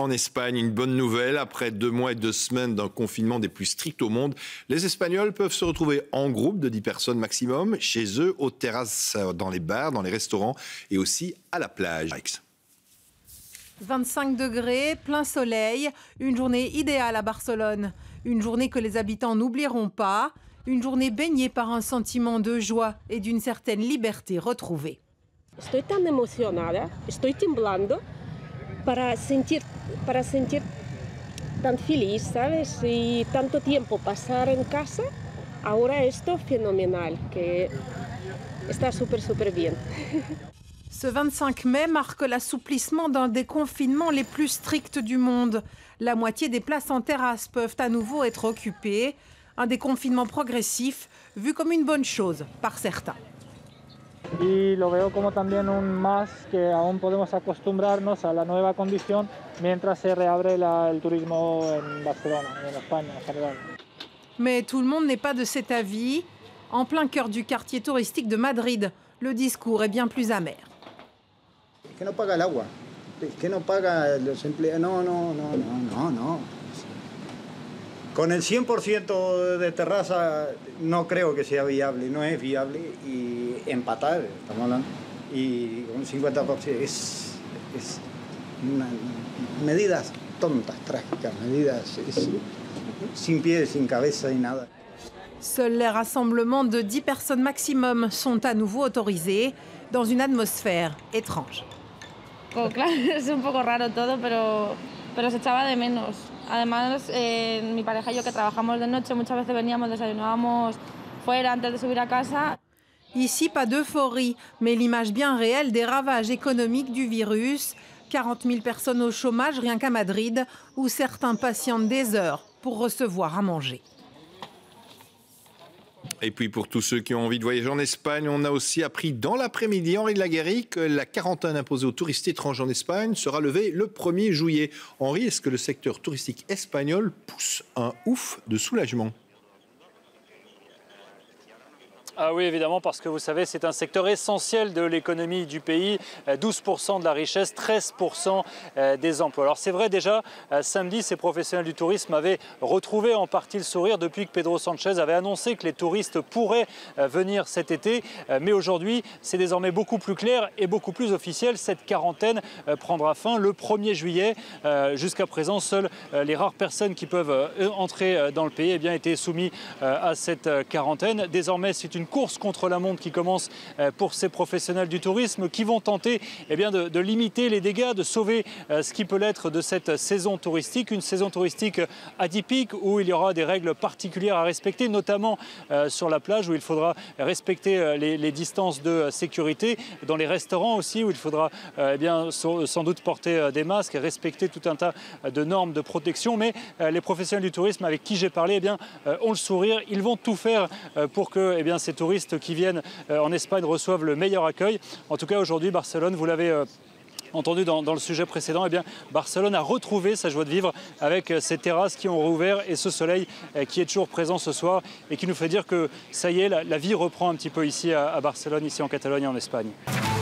En Espagne, une bonne nouvelle. Après 2 mois et 2 semaines d'un confinement des plus stricts au monde, les Espagnols peuvent se retrouver en groupe de 10 personnes maximum, chez eux, aux terrasses, dans les bars, dans les restaurants et aussi à la plage. 25 degrés, plein soleil, une journée idéale à Barcelone. Une journée que les habitants n'oublieront pas. Une journée baignée par un sentiment de joie et d'une certaine liberté retrouvée. Estoy tan emocionada, estoy temblando para sentir tan feliz, ¿sabes? Y tanto tiempo pasar en casa, ahora esto fenomenal, que está súper bien. Ce 25 mai marque l'assouplissement d'un des confinements les plus stricts du monde. La moitié des places en terrasse peuvent à nouveau être occupées. Un déconfinement progressif vu comme une bonne chose par certains. Y lo veo como también un más que aún podemos acostumbrarnos a la nueva condición mientras se reabre el turismo en Barcelona y en España en general. Mais tout le monde n'est pas de cet avis. En plein cœur du quartier touristique de Madrid, le discours est bien plus amer. Que no paga el agua, que no paga los empleados, no. Con el 100% de terraza no creo que sea viable, no es viable y empatar, estamos hablando, y con 50% es medidas tontas, trágicas, medidas sin pies, sin cabeza y nada. Seuls les rassemblements de 10 personnes maximum sont à nouveau autorisés dans une atmosphère étrange. Claro, es un poco raro todo, pero se echaba de menos. Además, mi pareja y yo que trabajamos de noche, muchas veces veníamos, desayunábamos fuera antes de subir a casa. Ici, pas d'euphorie, mais l'image bien réelle des ravages économiques du virus. 40 000 personnes au chômage rien qu'à Madrid, où certains patientent des heures pour recevoir à manger. Et puis pour tous ceux qui ont envie de voyager en Espagne, on a aussi appris dans l'après-midi, Henri de Laguérie, que la quarantaine imposée aux touristes étrangers en Espagne sera levée le 1er juillet. Henri, est-ce que le secteur touristique espagnol pousse un ouf de soulagement ? Ah oui, évidemment, parce que vous savez, c'est un secteur essentiel de l'économie du pays. 12% de la richesse, 13% des emplois. Alors c'est vrai, déjà, samedi, ces professionnels du tourisme avaient retrouvé en partie le sourire depuis que Pedro Sánchez avait annoncé que les touristes pourraient venir cet été. Mais aujourd'hui, c'est désormais beaucoup plus clair et beaucoup plus officiel. Cette quarantaine prendra fin le 1er juillet. Jusqu'à présent, seules les rares personnes qui peuvent entrer dans le pays étaient soumises à cette quarantaine. Désormais, c'est une course contre la montre qui commence pour ces professionnels du tourisme qui vont tenter de limiter les dégâts, de sauver ce qui peut l'être de cette saison touristique. Une saison touristique atypique où il y aura des règles particulières à respecter, notamment sur la plage où il faudra respecter les distances de sécurité. Dans les restaurants aussi où il faudra sans doute porter des masques et respecter tout un tas de normes de protection. Mais les professionnels du tourisme avec qui j'ai parlé ont le sourire. Ils vont tout faire pour que ces touristes qui viennent en Espagne reçoivent le meilleur accueil. En tout cas, aujourd'hui, Barcelone, vous l'avez entendu dans le sujet précédent, Barcelone a retrouvé sa joie de vivre avec ces terrasses qui ont rouvert et ce soleil qui est toujours présent ce soir et qui nous fait dire que ça y est, la vie reprend un petit peu ici à Barcelone, ici en Catalogne et en Espagne.